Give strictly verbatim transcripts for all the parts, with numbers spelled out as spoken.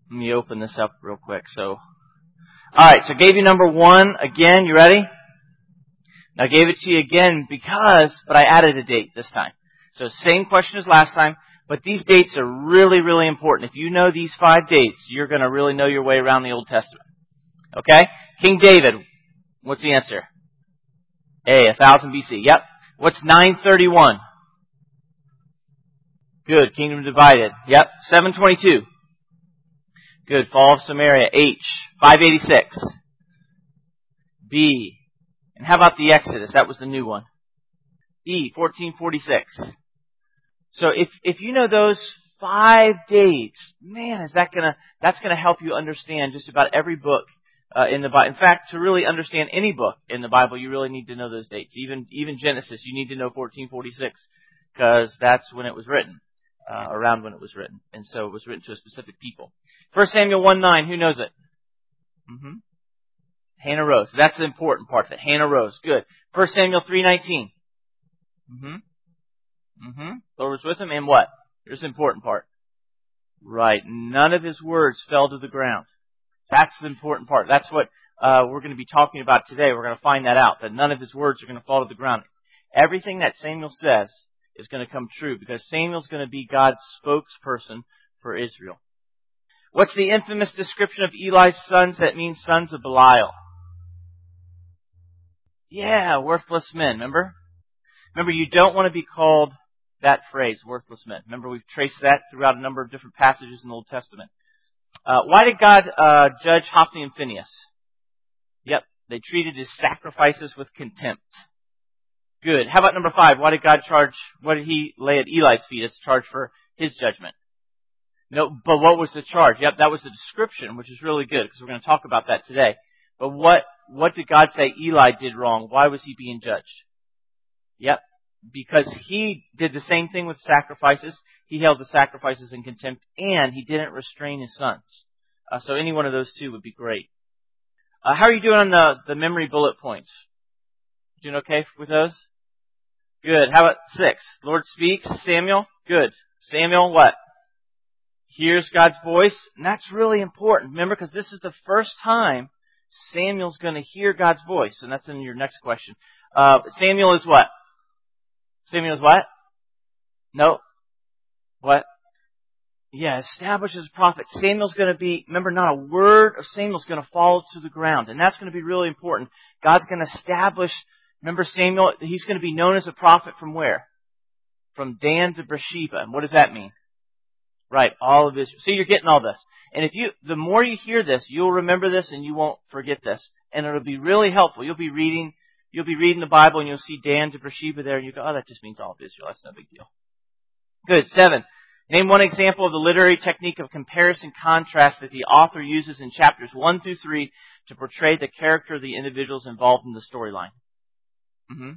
Let me open this up real quick. So, alright, so I gave you number one again. You ready? Now I gave it to you again because, but I added a date this time. So same question as last time, but these dates are really, really important. If you know these five dates, you're going to really know your way around the Old Testament. Okay? King David, what's the answer? A, one thousand B C. Yep. What's nine thirty-one? Good. Kingdom divided. Yep. seven twenty-two. Good. Fall of Samaria. H. five eighty-six. B. And how about the Exodus? That was the new one. E. fourteen forty-six. So if if you know those five dates, man, is that gonna that's gonna help you understand just about every book uh, in the Bible. In fact, to really understand any book in the Bible, you really need to know those dates. Even even Genesis, you need to know fourteen forty-six because that's when it was written, uh, around when it was written, and so it was written to a specific people. First Samuel one nine, who knows it? Mm-hmm. Hannah rose. That's the important part of it. Hannah rose. Good. First Samuel three nineteen. Mm-hmm. Mm-hmm. Lord was with him, and what? Here's the important part. Right. None of his words fell to the ground. That's the important part. That's what uh, we're going to be talking about today. We're going to find that out, that none of his words are going to fall to the ground. Everything that Samuel says is going to come true because Samuel's going to be God's spokesperson for Israel. What's the infamous description of Eli's sons that means sons of Belial? Yeah, worthless men, remember? Remember, you don't want to be called that phrase, worthless men. Remember, we've traced that throughout a number of different passages in the Old Testament. Uh, why did God uh, judge Hophni and Phinehas? Yep, they treated his sacrifices with contempt. Good. How about number five? Why did God charge, what did he lay at Eli's feet as charge for his judgment? No, but what was the charge? Yep, that was the description, which is really good because we're going to talk about that today. But what, what did God say Eli did wrong? Why was he being judged? Yep. Because he did the same thing with sacrifices. He held the sacrifices in contempt, and he didn't restrain his sons. Uh, so any one of those two would be great. Uh, how are you doing on the, the memory bullet points? Doing okay with those? Good. How about six? Lord speaks. Samuel? Good. Samuel, what? Hears God's voice. And that's really important. Remember, because this is the first time Samuel's going to hear God's voice. And that's in your next question. Uh, Samuel is what? Samuel is what? No. What? Yeah, establishes a prophet. Samuel's going to be, remember, not a word of Samuel's going to fall to the ground. And that's going to be really important. God's going to establish, remember Samuel, he's going to be known as a prophet from where? From Dan to Beersheba. And what does that mean? Right, all of Israel. See, you're getting all this. And if you, the more you hear this, you'll remember this and you won't forget this. And it'll be really helpful. You'll be reading You'll be reading the Bible and you'll see Dan to Beersheba there and you go, oh, that just means all of Israel. That's no big deal. Good. Seven. Name one example of the literary technique of comparison contrast that the author uses in chapters one through three to portray the character of the individuals involved in the storyline. Mm-hmm.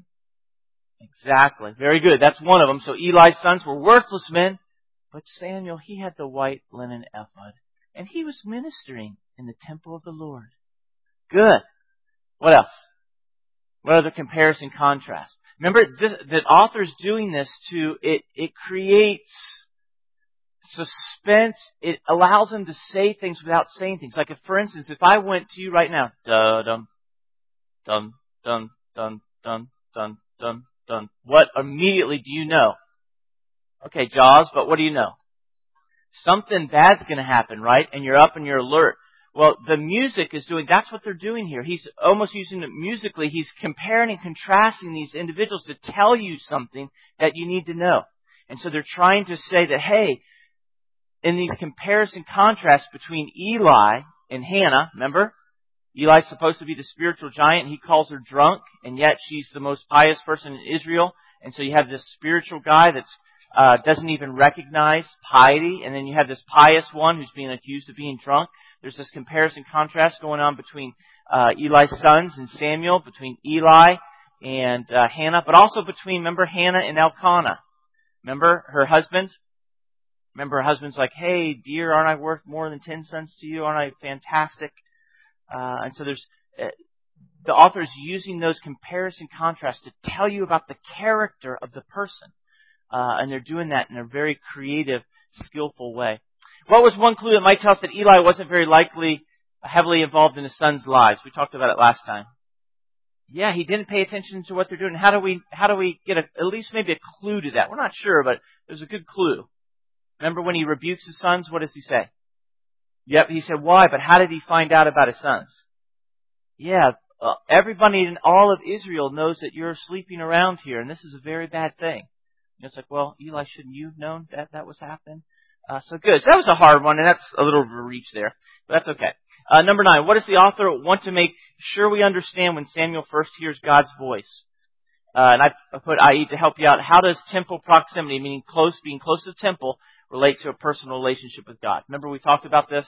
Exactly. Very good. That's one of them. So Eli's sons were worthless men, but Samuel, he had the white linen ephod and he was ministering in the temple of the Lord. Good. What else? What other comparison contrast? Remember, this, the author's doing this to, it, it creates suspense. It allows them to say things without saying things. Like, if, for instance, if I went to you right now, dum, dum, dum, dum, dum, dum, dum, dum, what immediately do you know? Okay, Jaws, but what do you know? Something bad's going to happen, right? And you're up and you're alert. Well, the music is doing, that's what they're doing here. He's almost using it musically. He's comparing and contrasting these individuals to tell you something that you need to know. And so they're trying to say that, hey, in these comparison contrasts between Eli and Hannah, remember? Eli's supposed to be the spiritual giant and he calls her drunk, and yet she's the most pious person in Israel. And so you have this spiritual guy that's uh doesn't even recognize piety, and then you have this pious one who's being accused of being drunk. There's this comparison contrast going on between uh, Eli's sons and Samuel, between Eli and uh, Hannah, but also between, remember, Hannah and Elkanah. Remember her husband? Remember her husband's like, hey, dear, aren't I worth more than ten sons to you? Aren't I fantastic? Uh, and so there's, uh, the author is using those comparison contrasts to tell you about the character of the person. Uh, and they're doing that in a very creative, skillful way. What was one clue that might tell us that Eli wasn't very likely heavily involved in his son's lives? We talked about it last time. Yeah, he didn't pay attention to what they're doing. How do we, how do we get a, at least maybe a clue to that? We're not sure, but there's a good clue. Remember when he rebukes his sons, what does he say? Yep, he said, why? But how did he find out about his sons? Yeah, uh, everybody in all of Israel knows that you're sleeping around here, and this is a very bad thing. You know, it's like, well, Eli, shouldn't you have known that that was happening? Uh, so good. So that was a hard one, and that's a little of a reach there, but that's okay. Uh, number nine, what does the author want to make sure we understand when Samuel first hears God's voice? Uh, and I put I E to help you out. How does temple proximity, meaning close, being close to the temple, relate to a personal relationship with God? Remember we talked about this?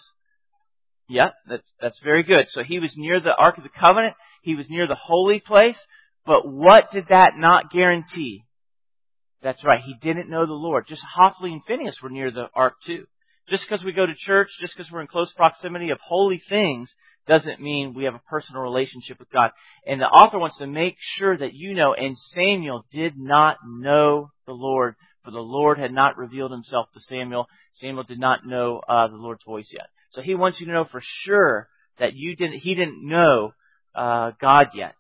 Yeah, that's, that's very good. So he was near the Ark of the Covenant. He was near the holy place. But what did that not guarantee? That's right. He didn't know the Lord. Just Hophni and Phinehas were near the Ark too. Just because we go to church, just because we're in close proximity of holy things, doesn't mean we have a personal relationship with God. And the author wants to make sure that you know, and Samuel did not know the Lord, for the Lord had not revealed himself to Samuel. Samuel did not know uh, the Lord's voice yet. So he wants you to know for sure that you didn't, he didn't know uh, God yet.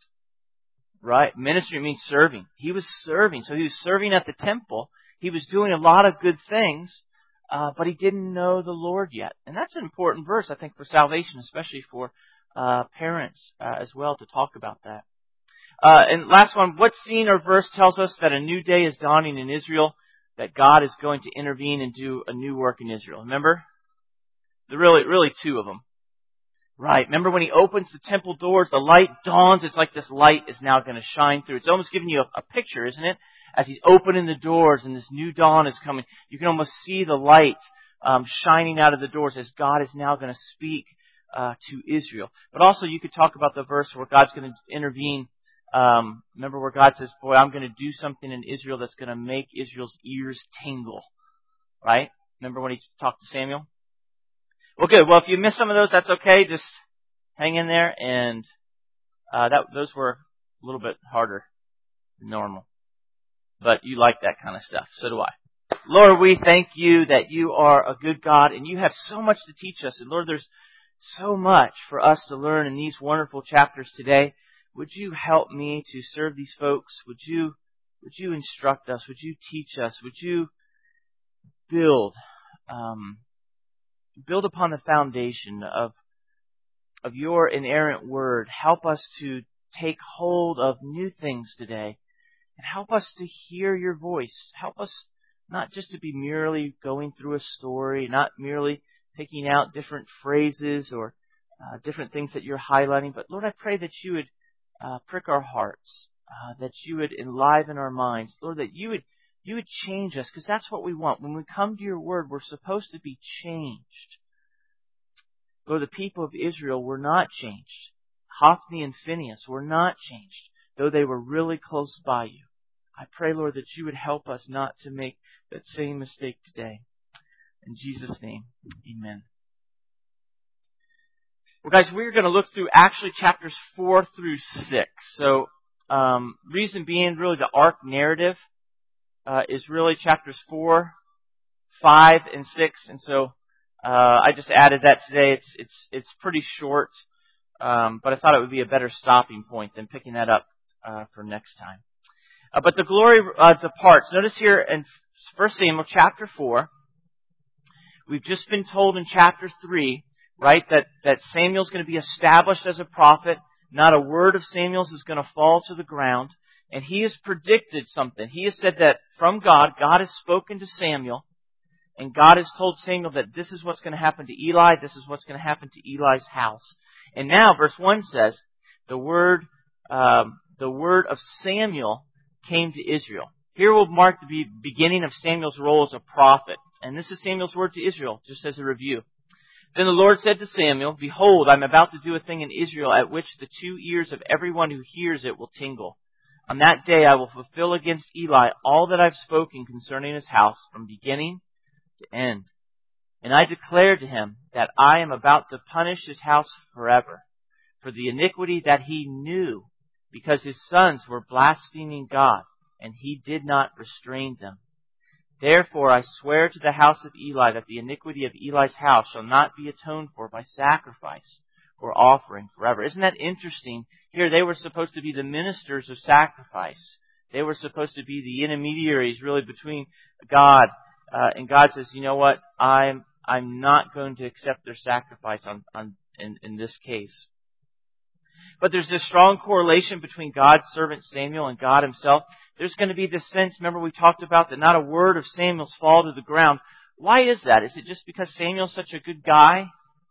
Right? Ministry means serving. He was serving. So he was serving at the temple. He was doing a lot of good things. Uh, but he didn't know the Lord yet. And that's an important verse, I think, for salvation, especially for uh, parents uh, as well, to talk about that. Uh, and last one, what scene or verse tells us that a new day is dawning in Israel, that God is going to intervene and do a new work in Israel? Remember? There really, really two of them. Right. Remember when he opens the temple doors, the light dawns. It's like this light is now going to shine through. It's almost giving you a, a picture, isn't it? As he's opening the doors and this new dawn is coming, you can almost see the light um, shining out of the doors as God is now going to speak uh, to Israel. But also you could talk about the verse where God's going to intervene. Um, remember where God says, boy, I'm going to do something in Israel that's going to make Israel's ears tingle. Right? Remember when he talked to Samuel? Well, good. Well, if you missed some of those, that's okay. Just hang in there. And uh, that those were a little bit harder than normal. But you like that kind of stuff. So do I. Lord, we thank you that you are a good God and you have so much to teach us. And Lord, there's so much for us to learn in these wonderful chapters today. Would you help me to serve these folks? Would you, would you instruct us? Would you teach us? Would you build, um, build upon the foundation of, of your inerrant word? Help us to take hold of new things today. And help us to hear your voice. Help us not just to be merely going through a story, not merely picking out different phrases or uh, different things that you're highlighting. But Lord, I pray that you would uh, prick our hearts, uh, that you would enliven our minds. Lord, that you would you would change us, because that's what we want. When we come to your word, we're supposed to be changed. Lord, the people of Israel were not changed. Hophni and Phinehas were not changed, though they were really close by you. I pray, Lord, that you would help us not to make that same mistake today. In Jesus' name, amen. Well, guys, we're going to look through actually chapters four through six. So, um, reason being, really, the arc narrative uh, is really chapters four, five, and six. And so, uh, I just added that today. It's it's it's pretty short, um, but I thought it would be a better stopping point than picking that up uh, for next time. Uh, but the glory uh, departs. Notice here in First Samuel chapter four, we've just been told in chapter three, right, that, that Samuel's going to be established as a prophet. Not a word of Samuel's is going to fall to the ground. And he has predicted something. He has said that from God, God has spoken to Samuel, and God has told Samuel that this is what's going to happen to Eli, this is what's going to happen to Eli's house. And now, verse one says, the word, um, the word of Samuel came to Israel. Here will mark the beginning of Samuel's role as a prophet. And this is Samuel's word to Israel, just as a review. Then the Lord said to Samuel, behold, I'm about to do a thing in Israel at which the two ears of everyone who hears it will tingle. On that day I will fulfill against Eli all that I've spoken concerning his house from beginning to end. And I declare to him that I am about to punish his house forever for the iniquity that he knew, because his sons were blaspheming God, and he did not restrain them. Therefore I swear to the house of Eli that the iniquity of Eli's house shall not be atoned for by sacrifice or offering forever. Isn't that interesting? Here they were supposed to be the ministers of sacrifice. They were supposed to be the intermediaries really between God uh, and God says, you know what? I'm I'm not going to accept their sacrifice on, on in, in this case. But there's this strong correlation between God's servant Samuel and God himself. There's going to be this sense, remember we talked about that not a word of Samuel's fall to the ground. Why is that? Is it just because Samuel's such a good guy?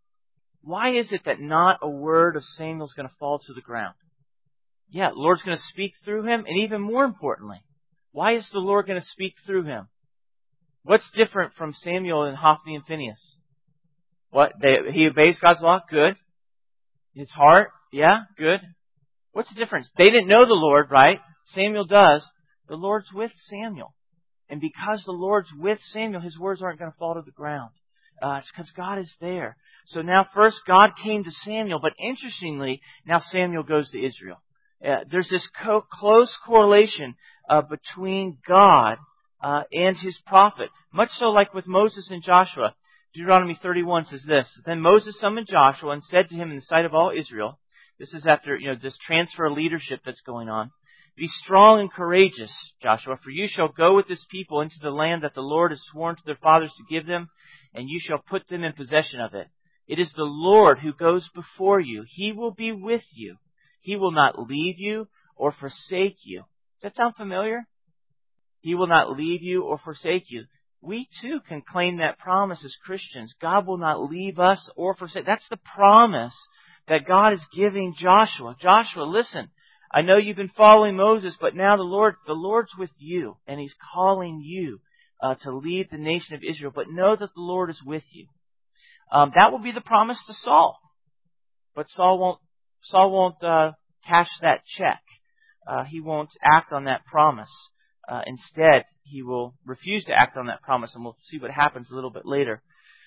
Why is it that not a word of Samuel's going to fall to the ground? Yeah, the Lord's going to speak through him, and even more importantly, why is the Lord going to speak through him? What's different from Samuel and Hophni and Phinehas? What? They, he obeys God's law? Good. His heart? Yeah, good. What's the difference? They didn't know the Lord, right? Samuel does. The Lord's with Samuel. And because the Lord's with Samuel, his words aren't going to fall to the ground. Uh, it's because God is there. So now first God came to Samuel, but interestingly, now Samuel goes to Israel. Uh, there's this co- close correlation uh, between God uh, and his prophet. Much so like with Moses and Joshua. Deuteronomy thirty-one says this, Then Moses summoned Joshua and said to him in the sight of all Israel, this is after, you know, this transfer of leadership that's going on, Be strong and courageous, Joshua, for you shall go with this people into the land that the Lord has sworn to their fathers to give them, and you shall put them in possession of it. It is the Lord who goes before you. He will be with you. He will not leave you or forsake you. Does that sound familiar? He will not leave you or forsake you. We too can claim that promise as Christians. God will not leave us or forsake. That's the promise that God is giving Joshua. Joshua, listen, I know you've been following Moses, but now the Lord, the Lord's with you, and He's calling you uh, to lead the nation of Israel. But know that the Lord is with you. Um, that will be the promise to Saul, but Saul won't. Saul won't uh, cash that check. Uh, he won't act on that promise. Uh, instead, he will refuse to act on that promise, and we'll see what happens a little bit later.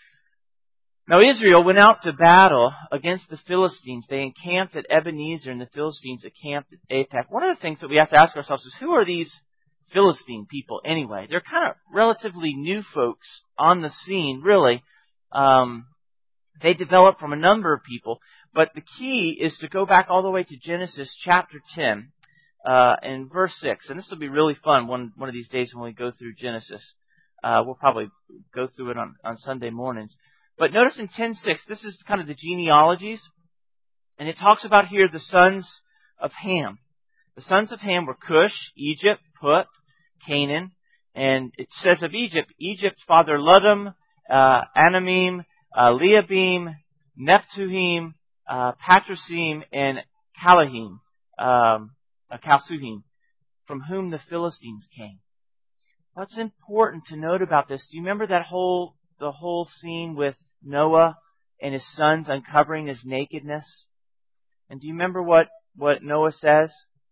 Now, Israel went out to battle against the Philistines. They encamped at Ebenezer, and the Philistines encamped at Aphek. One of the things that we have to ask ourselves is, who are these Philistine people anyway? They're kind of relatively new folks on the scene, really. Um, they developed from a number of people, but the key is to go back all the way to Genesis chapter ten. Uh, in verse six, and this will be really fun one one of these days when we go through Genesis. Uh, we'll probably go through it on, on Sunday mornings. But notice in ten six, this is kind of the genealogies, and it talks about here the sons of Ham. The sons of Ham were Cush, Egypt, Put, Canaan, and it says of Egypt, Egypt's father Ludum, uh, Anamim, uh, Leabim, Nephtuhim, uh, Patrocim, and Calahim. Um, Uh, Calsuhim, from whom the Philistines came. What's important to note about this? Do you remember that whole the whole scene with Noah and his sons uncovering his nakedness? And do you remember what, what Noah says?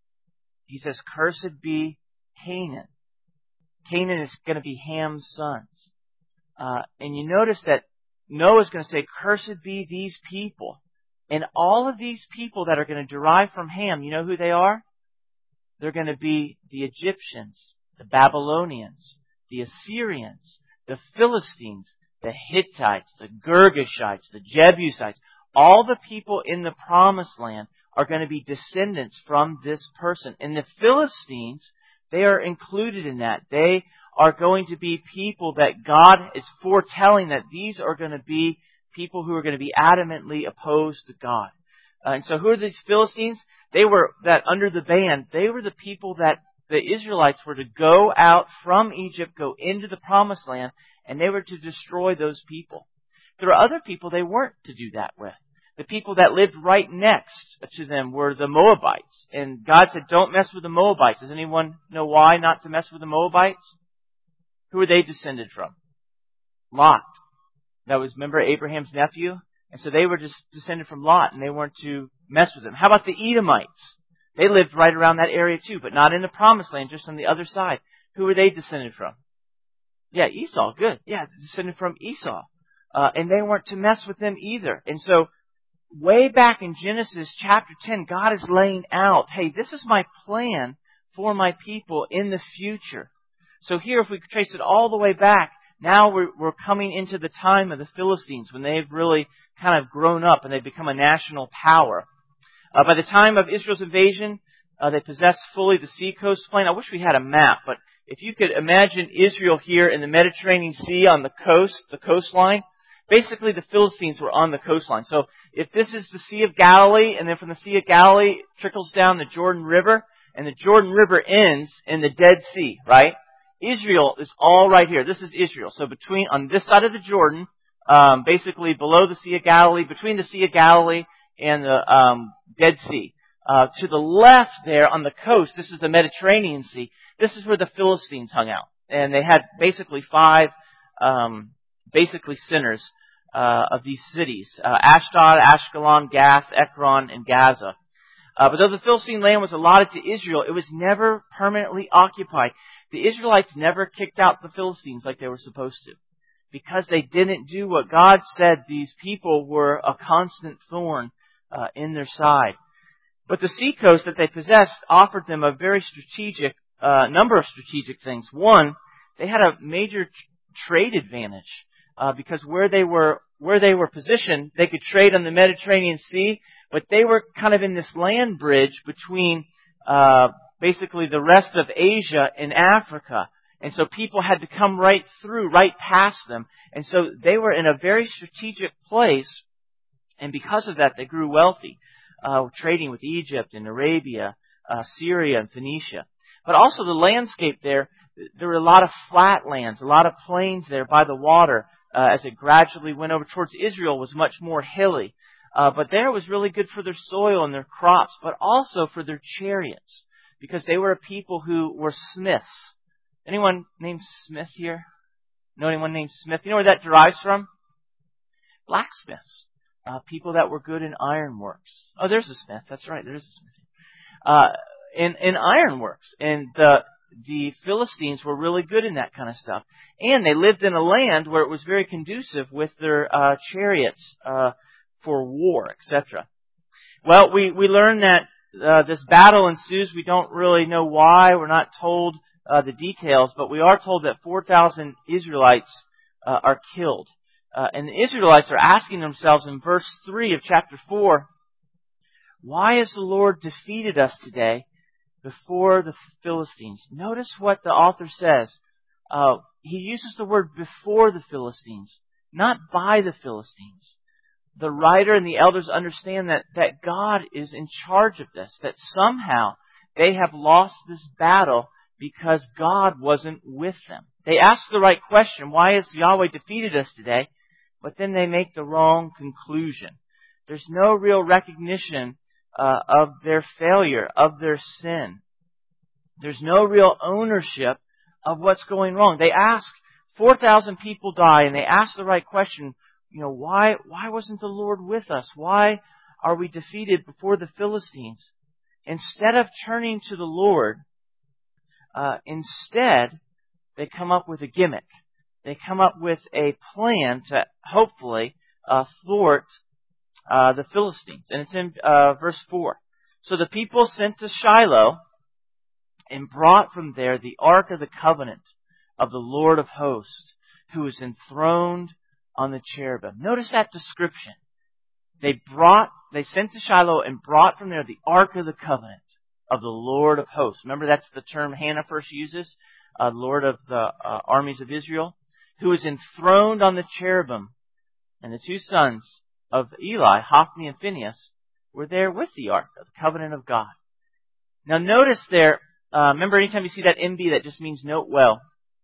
He says, "Cursed be Canaan." Canaan is going to be Ham's sons. Uh, and you notice that Noah's going to say, "Cursed be these people." And all of these people that are going to derive from Ham, you know who they are? They're going to be the Egyptians, the Babylonians, the Assyrians, the Philistines, the Hittites, the Girgashites, the Jebusites. All the people in the Promised Land are going to be descendants from this person. And the Philistines, they are included in that. They are going to be people that God is foretelling that these are going to be people who are going to be adamantly opposed to God. Uh, and so who are these Philistines? They were that under the ban, they were the people that the Israelites were to go out from Egypt, go into the Promised Land, and they were to destroy those people. There were other people they weren't to do that with. The people that lived right next to them were the Moabites. And God said, don't mess with the Moabites. Does anyone know why not to mess with the Moabites? Who are they descended from? Lot. That was, remember, Abraham's nephew? And so they were just descended from Lot, and they weren't to mess with them. How about the Edomites? They lived right around that area too, but not in the Promised Land, just on the other side. Who were they descended from? Yeah, Esau. Good. Yeah, descended from Esau. Uh, and they weren't to mess with them either. And so, way back in Genesis chapter ten, God is laying out, hey, this is my plan for my people in the future. So here, if we trace it all the way back, now we're, we're coming into the time of the Philistines when they've really kind of grown up and they've become a national power. Uh, by the time of Israel's invasion, uh, they possessed fully the seacoast plain. I wish we had a map, but if you could imagine Israel here in the Mediterranean Sea on the coast, the coastline, basically the Philistines were on the coastline. So if this is the Sea of Galilee, and then from the Sea of Galilee it trickles down the Jordan River, and the Jordan River ends in the Dead Sea, right? Israel is all right here. This is Israel. So between, on this side of the Jordan, um, basically below the Sea of Galilee, between the Sea of Galilee and the um, Dead Sea. Uh, to the left there on the coast, this is the Mediterranean Sea. This is where the Philistines hung out. And they had basically five, um, basically centers uh, of these cities. Uh, Ashdod, Ashkelon, Gath, Ekron, and Gaza. Uh, but though the Philistine land was allotted to Israel, it was never permanently occupied. The Israelites never kicked out the Philistines like they were supposed to, because they didn't do what God said. These people were a constant thorn uh, in their side. But the seacoast that they possessed offered them a very strategic, uh, number of strategic things. One, they had a major t- trade advantage, uh, because where they were, where they were positioned, they could trade on the Mediterranean Sea, but they were kind of in this land bridge between, uh, basically the rest of Asia and Africa. And so people had to come right through, right past them. And so they were in a very strategic place, and because of that, they grew wealthy. Uh, trading with Egypt and Arabia, uh, Syria and Phoenicia. But also the landscape there, there were a lot of flat lands, a lot of plains there by the water, uh, as it gradually went over towards Israel was much more hilly. Uh, but there was really good for their soil and their crops, but also for their chariots, because they were a people who were smiths. Anyone named Smith here? Know anyone named Smith? You know where that derives from? Blacksmiths. Uh, people that were good in ironworks. Oh, there's a smith. That's right. There is a smith. Uh, in, in ironworks. And the, the Philistines were really good in that kind of stuff. And they lived in a land where it was very conducive with their, uh, chariots, uh, for war, et cetera. Well, we, we learn that, uh, this battle ensues. We don't really know why. We're not told, uh, the details, but we are told that four thousand Israelites, uh, are killed. Uh, and the Israelites are asking themselves in verse three of chapter four, why has the Lord defeated us today before the Philistines? Notice what the author says. Uh, he uses the word before the Philistines, not by the Philistines. The writer and the elders understand that, that God is in charge of this, that somehow they have lost this battle because God wasn't with them. They ask the right question, why has Yahweh defeated us today? But then they make the wrong conclusion. There's no real recognition uh, of their failure, of their sin. There's no real ownership of what's going wrong. They ask, four thousand people die, and they ask the right question, you know, why, why wasn't the Lord with us? Why are we defeated before the Philistines? Instead of turning to the Lord, uh, instead, they come up with a gimmick. They come up with a plan to hopefully uh, thwart uh, the Philistines. And it's in uh, verse four. So the people sent to Shiloh and brought from there the ark of the covenant of the Lord of hosts, who is enthroned on the cherubim. Notice that description. They brought, they sent to Shiloh and brought from there the ark of the covenant of the Lord of hosts. Remember, that's the term Hannah first uses, uh, Lord of the uh, armies of Israel, who is enthroned on the cherubim. And the two sons of Eli, Hophni and Phinehas, were there with the ark of the covenant of God. Now notice there, uh, remember anytime you see that M B, that just means note well.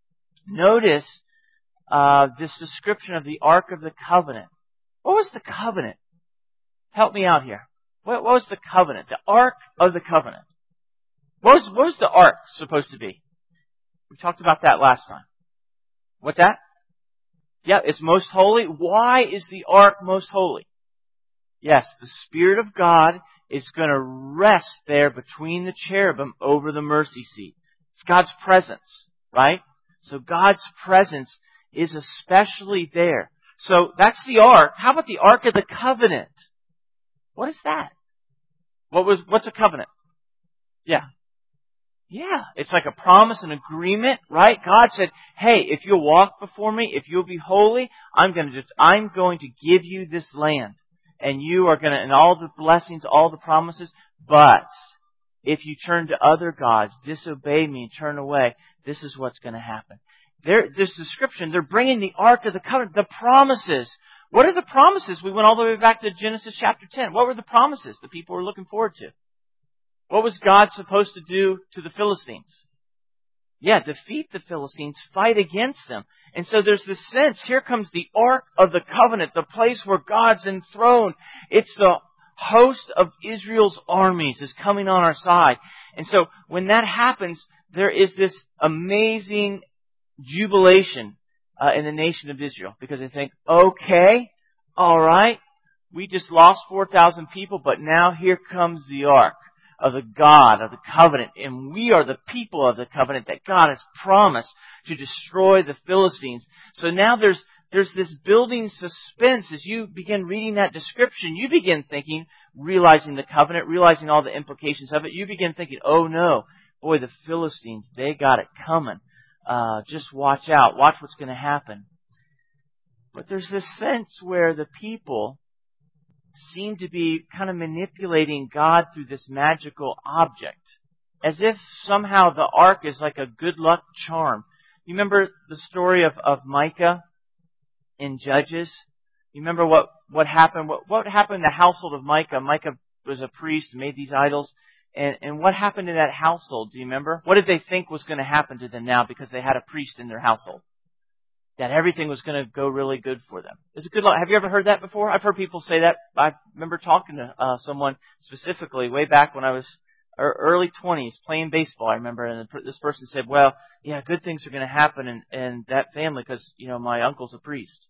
Notice uh, this description of the ark of the covenant. What was the covenant? Help me out here. What, what was the covenant? The ark of the covenant. What was, what was the ark supposed to be? We talked about that last time. What's that? Yeah, it's most holy. Why is the ark most holy? Yes, the Spirit of God is going to rest there between the cherubim over the mercy seat. It's God's presence, right? So God's presence is especially there. So that's the ark. How about the ark of the covenant? What is that? What was, what's a covenant? Yeah. Yeah, it's like a promise, an agreement, right? God said, hey, if you'll walk before me, if you'll be holy, I'm going to just, I'm going to give you this land. And you are going to, and all the blessings, all the promises, but if you turn to other gods, disobey me, and turn away, this is what's going to happen. There, this description, they're bringing the Ark of the Covenant, the promises. What are the promises? We went all the way back to Genesis chapter ten. What were the promises the people were looking forward to? What was God supposed to do to the Philistines? Yeah, defeat the Philistines, fight against them. And so there's this sense, here comes the Ark of the Covenant, the place where God's enthroned. It's the host of Israel's armies is coming on our side. And so when that happens, there is this amazing jubilation uh, in the nation of Israel. Because they think, okay, all right, we just lost four thousand people, but now here comes the Ark of the God of the covenant, and we are the people of the covenant that God has promised to destroy the Philistines. So now there's there's this building suspense as you begin reading that description. You begin thinking, realizing the covenant, realizing all the implications of it. You begin thinking, oh no, boy, the Philistines, they got it coming. Uh, just watch out. Watch what's going to happen. But there's this sense where the people seem to be kind of manipulating God through this magical object. As if somehow the ark is like a good luck charm. You remember the story of, of Micah in Judges? You remember what, what happened? What, what happened in the household of Micah? Micah was a priest and made these idols. And, and what happened in that household? Do you remember? What did they think was going to happen to them now because they had a priest in their household? That everything was going to go really good for them. It's a good luck. Have you ever heard that before? I've heard people say that. I remember talking to uh, someone specifically way back when I was early twenties playing baseball. I remember, and this person said, "Well, yeah, good things are going to happen in, in that family because you know my uncle's a priest."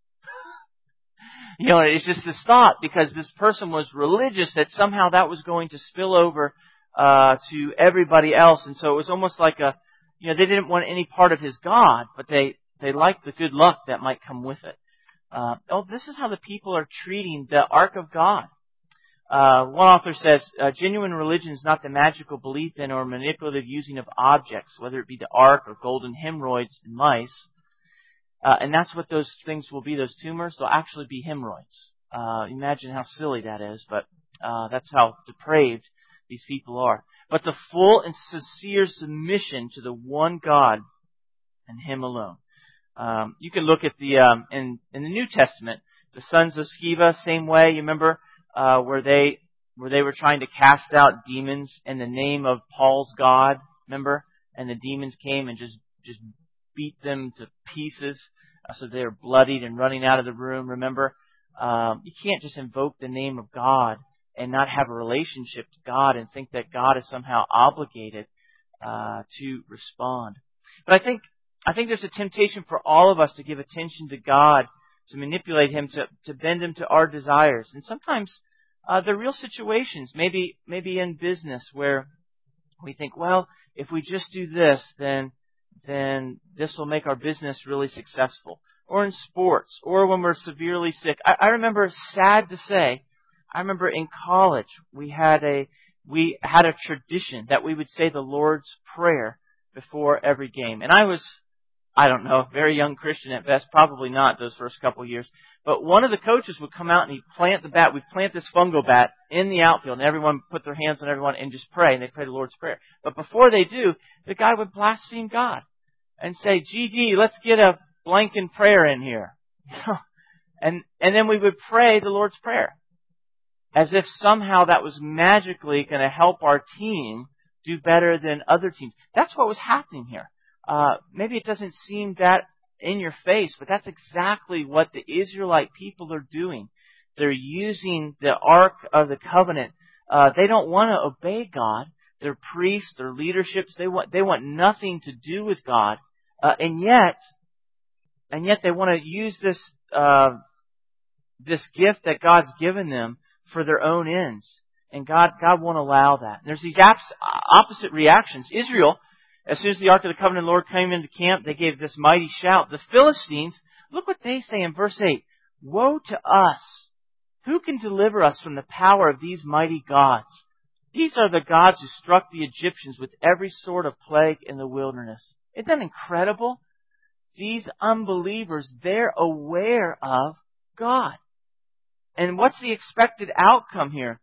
You know, it's just this thought because this person was religious that somehow that was going to spill over uh, to everybody else, and so it was almost like a, you know, they didn't want any part of his God, but they. They like the good luck that might come with it. Uh, oh, this is how the people are treating the Ark of God. Uh, one author says, uh, genuine religion is not the magical belief in or manipulative using of objects, whether it be the Ark or golden hemorrhoids and mice. Uh, and that's what those things will be, those tumors. They'll actually be hemorrhoids. Uh, imagine how silly that is, but uh, that's how depraved these people are. But the full and sincere submission to the one God and Him alone. Um, you can look at the um, in in the New Testament, the sons of Sceva, same way. You remember uh, where they where they were trying to cast out demons in the name of Paul's God. Remember, and the demons came and just just beat them to pieces, uh, so they were bloodied and running out of the room. Remember, um, you can't just invoke the name of God and not have a relationship to God and think that God is somehow obligated uh, to respond. But I think. I think there's a temptation for all of us to give attention to God, to manipulate Him, to, to bend Him to our desires. And sometimes uh, there are real situations, maybe maybe in business, where we think, well, if we just do this, then then this will make our business really successful. Or in sports, or when we're severely sick. I, I remember, sad to say, I remember in college we had a we had a tradition that we would say the Lord's Prayer before every game, and I was. I don't know, very young Christian at best, probably not those first couple of years. But one of the coaches would come out and he'd plant the bat. We'd plant this fungo bat in the outfield and everyone put their hands on everyone and just pray. And they'd pray the Lord's Prayer. But before they do, the guy would blaspheme God and say, G G, let's get a blanking prayer in here. and, and then we would pray the Lord's Prayer. As if somehow that was magically going to help our team do better than other teams. That's what was happening here. Uh, maybe it doesn't seem that in your face, but that's exactly what the Israelite people are doing. They're using the Ark of the Covenant. Uh, they don't want to obey God. Their priests, their leaderships, they want they want nothing to do with God. Uh, and yet, and yet they want to use this uh, this gift that God's given them for their own ends. And God God won't allow that. And there's these abs- opposite reactions. Israel. As soon as the Ark of the Covenant of the Lord came into camp, they gave this mighty shout. The Philistines, look what they say in verse eight. Woe to us! Who can deliver us from the power of these mighty gods? These are the gods who struck the Egyptians with every sort of plague in the wilderness. Isn't that incredible? These unbelievers, they're aware of God. And what's the expected outcome here?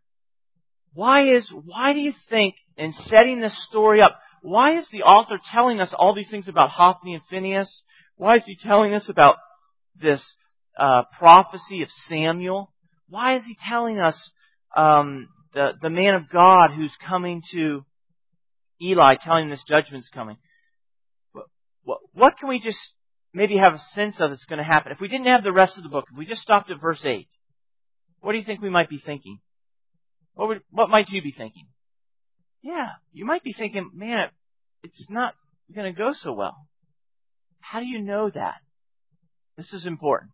Why is, why do you think, in setting this story up, why is the author telling us all these things about Hophni and Phinehas? Why is he telling us about this uh, prophecy of Samuel? Why is he telling us um, the, the man of God who's coming to Eli, telling him this judgment's coming? What, what can we just maybe have a sense of that's going to happen? If we didn't have the rest of the book, if we just stopped at verse eight, what do you think we might be thinking? What would, what might you be thinking? Yeah, you might be thinking, man, it's not going to go so well. How do you know that? This is important.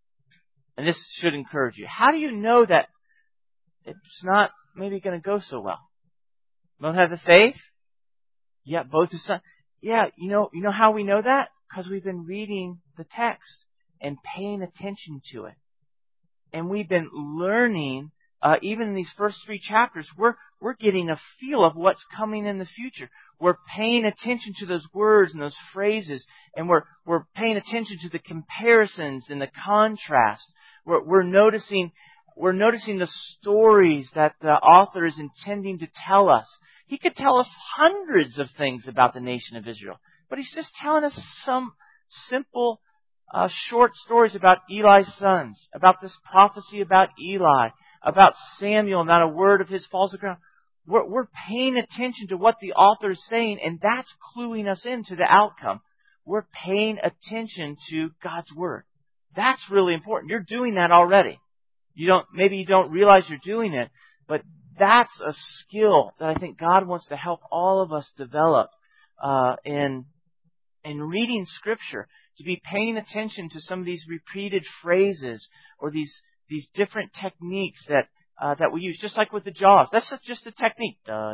And this should encourage you. How do you know that it's not maybe going to go so well? You don't have the faith? Yeah, both his sons. Yeah, you know, you know how we know that? Because we've been reading the text and paying attention to it. And we've been learning, uh, even in these first three chapters, we're, we're getting a feel of what's coming in the future. We're paying attention to those words and those phrases, and we're, we're paying attention to the comparisons and the contrast. We're, we're noticing, we're noticing the stories that the author is intending to tell us. He could tell us hundreds of things about the nation of Israel, but he's just telling us some simple, uh, short stories about Eli's sons, about this prophecy about Eli, about Samuel, not a word of his falls to the ground. We're, we're paying attention to what the author is saying, and that's cluing us into the outcome. We're paying attention to God's Word. That's really important. You're doing that already. You don't, maybe you don't realize you're doing it, but that's a skill that I think God wants to help all of us develop uh, in in reading Scripture, to be paying attention to some of these repeated phrases or these these different techniques that uh, that we use, just like with the jaws. That's just a technique. Dun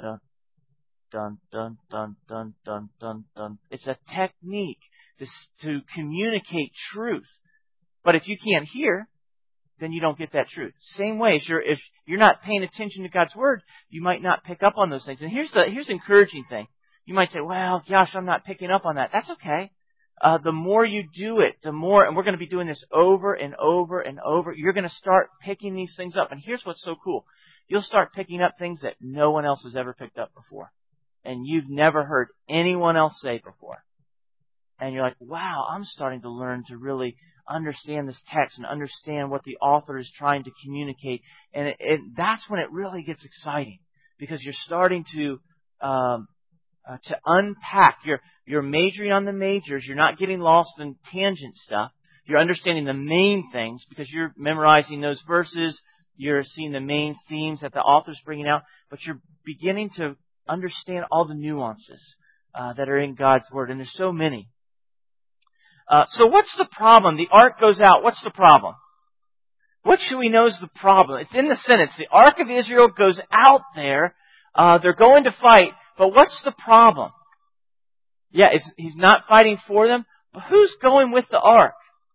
dun dun dun dun dun dun dun. It's a technique to to communicate truth. But if you can't hear, then you don't get that truth. Same way, if you're, if you're not paying attention to God's Word, you might not pick up on those things. And here's the here's the encouraging thing. You might say, well, gosh, I'm not picking up on that. That's okay. Uh, the more you do it, the more, and we're going to be doing this over and over and over, you're going to start picking these things up. And here's what's so cool. You'll start picking up things that no one else has ever picked up before. And you've never heard anyone else say before. And you're like, wow, I'm starting to learn to really understand this text and understand what the author is trying to communicate. And it, it, that's when it really gets exciting, because you're starting to um, uh, to unpack. You're you're majoring on the majors. You're not getting lost in tangent stuff. You're understanding the main things because you're memorizing those verses. You're seeing the main themes that the author's bringing out, but you're beginning to understand all the nuances uh, that are in God's Word, and there's so many. Uh, so what's the problem? The ark goes out. What's the problem? What should we know is the problem? It's in the sentence. The ark of Israel goes out there. Uh, they're going to fight. But what's the problem? Yeah, it's, he's not fighting for them. But who's going with the ark?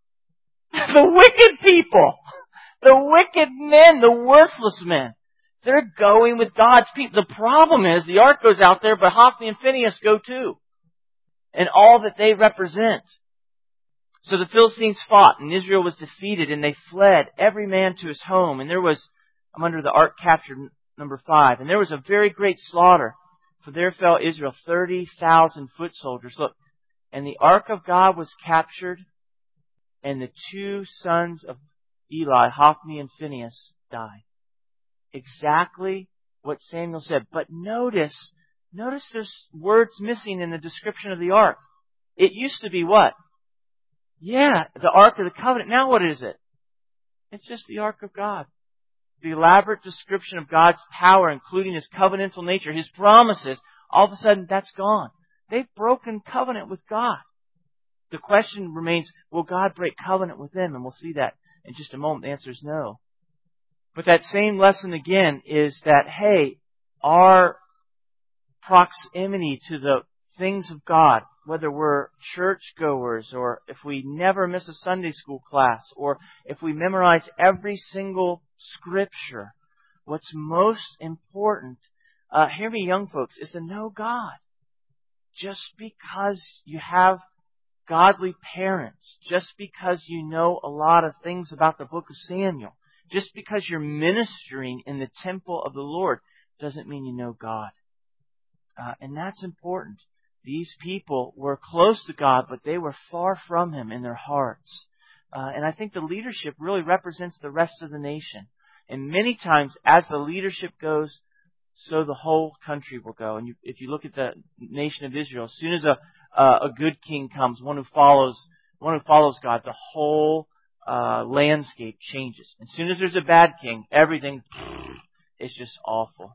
The wicked people. The wicked men. The worthless men. They're going with God's people. The problem is the ark goes out there, but Hophni and Phinehas go too. And all that they represent. So the Philistines fought, and Israel was defeated, and they fled, every man to his home. And there was, I'm under the ark captured, number five, and there was a very great slaughter, for there fell Israel thirty thousand foot soldiers. Look, and the ark of God was captured, and the two sons of Eli, Hophni and Phinehas, died. Exactly what Samuel said. But notice, notice there's words missing in the description of the ark. It used to be what? Yeah, the Ark of the Covenant. Now what is it? It's just the Ark of God. The elaborate description of God's power, including His covenantal nature, His promises, all of a sudden that's gone. They've broken covenant with God. The question remains, will God break covenant with them? And we'll see that in just a moment. The answer is no. But that same lesson again is that, hey, our proximity to the things of God, whether we're churchgoers or if we never miss a Sunday school class or if we memorize every single scripture, what's most important uh, hear me young folks, is to know God. Just because you have godly parents, just because you know a lot of things about the book of Samuel, just because you're ministering in the temple of the Lord, doesn't mean you know God. Uh, and that's important. These people were close to God, but they were far from Him in their hearts. Uh, and I think the leadership really represents the rest of the nation. And many times, as the leadership goes, so the whole country will go. And you, if you look at the nation of Israel, as soon as a uh, a good king comes, one who follows one who follows God, the whole uh, landscape changes. As soon as there's a bad king, everything is just awful.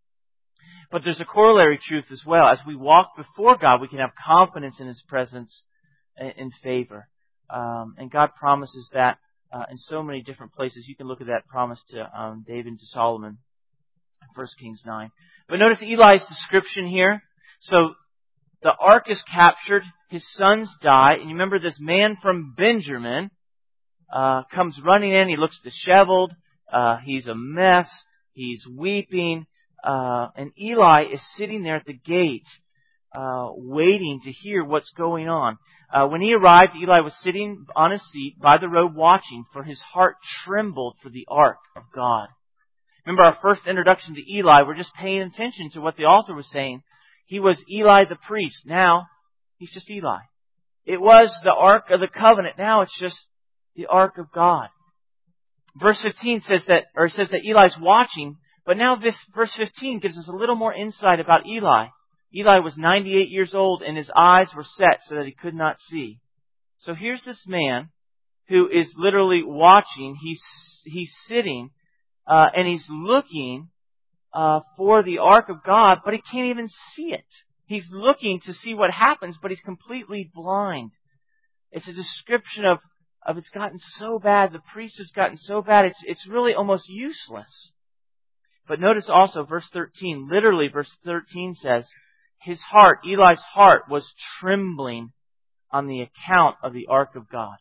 But there's a corollary truth as well. As we walk before God, we can have confidence in His presence and favor. Um, and God promises that uh, in so many different places. You can look at that promise to um, David and to Solomon in First Kings nine. But notice Eli's description here. So the ark is captured. His sons die. And you remember this man from Benjamin uh, comes running in. He looks disheveled. Uh, he's a mess. He's weeping. Uh, and Eli is sitting there at the gate, uh, waiting to hear what's going on. Uh, when he arrived, Eli was sitting on his seat by the road watching, for his heart trembled for the ark of God. Remember our first introduction to Eli, we're just paying attention to what the author was saying. He was Eli the priest. Now, he's just Eli. It was the ark of the covenant. Now it's just the ark of God. Verse fifteen says that, or it says that Eli's watching. But now this, verse fifteen gives us a little more insight about Eli. Eli was ninety-eight years old and his eyes were set so that he could not see. So here's this man who is literally watching. He's he's sitting uh, and he's looking uh, for the ark of God, but he can't even see it. He's looking to see what happens, but he's completely blind. It's a description of, of it's gotten so bad, the priest has gotten so bad, it's it's really almost useless. But notice also verse thirteen, literally verse thirteen says, his heart, Eli's heart, was trembling on the account of the ark of God.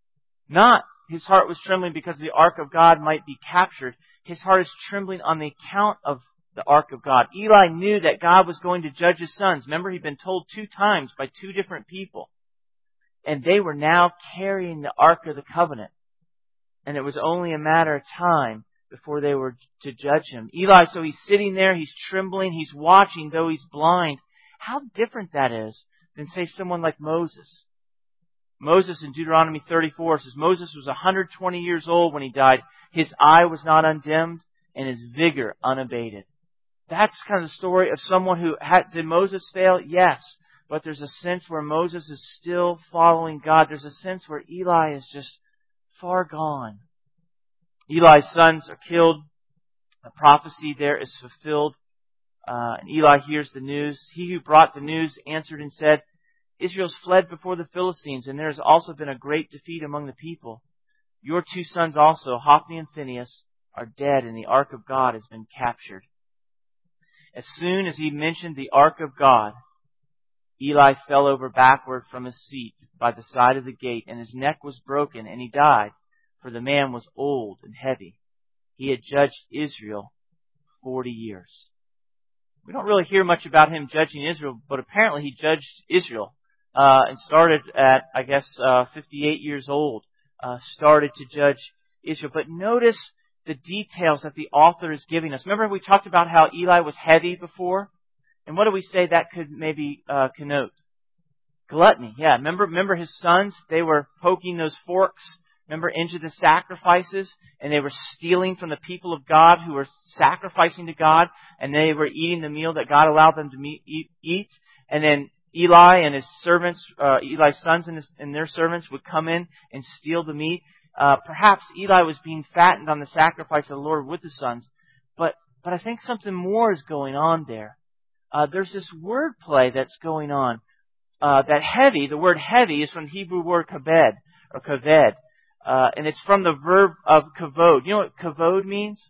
Not his heart was trembling because the ark of God might be captured. His heart is trembling on the account of the ark of God. Eli knew that God was going to judge his sons. Remember, he'd been told two times by two different people. And they were now carrying the ark of the covenant. And it was only a matter of time before they were to judge him. Eli, so he's sitting there, he's trembling, he's watching, though he's blind. How different that is than, say, someone like Moses. Moses in Deuteronomy thirty-four says, Moses was one hundred twenty years old when he died. His eye was not undimmed and his vigor unabated. That's kind of the story of someone who had, did Moses fail? Yes. But there's a sense where Moses is still following God. There's a sense where Eli is just far gone. Eli's sons are killed. The prophecy there is fulfilled. Uh, and Eli hears the news. He who brought the news answered and said, Israel's fled before the Philistines, and there has also been a great defeat among the people. Your two sons also, Hophni and Phinehas, are dead, and the ark of God has been captured. As soon as he mentioned the ark of God, Eli fell over backward from his seat by the side of the gate, and his neck was broken, and he died, for the man was old and heavy. He had judged Israel forty years. We don't really hear much about him judging Israel, but apparently he judged Israel uh, and started at, I guess, uh, fifty-eight years old, uh, started to judge Israel. But notice the details that the author is giving us. Remember we talked about how Eli was heavy before? And what do we say that could maybe uh, connote? Gluttony. Yeah, remember, remember his sons? They were poking those forks, remember, into the sacrifices, and they were stealing from the people of God who were sacrificing to God, and they were eating the meal that God allowed them to meet, eat, eat. And then Eli and his servants, uh, Eli's sons and, his, and their servants would come in and steal the meat. Uh, perhaps Eli was being fattened on the sacrifice of the Lord with the sons, but but I think something more is going on there. Uh, there's this word play that's going on. Uh, that heavy, the word heavy, is from the Hebrew word kaved, or kaved. Uh, and it's from the verb of kavod. You know what kavod means?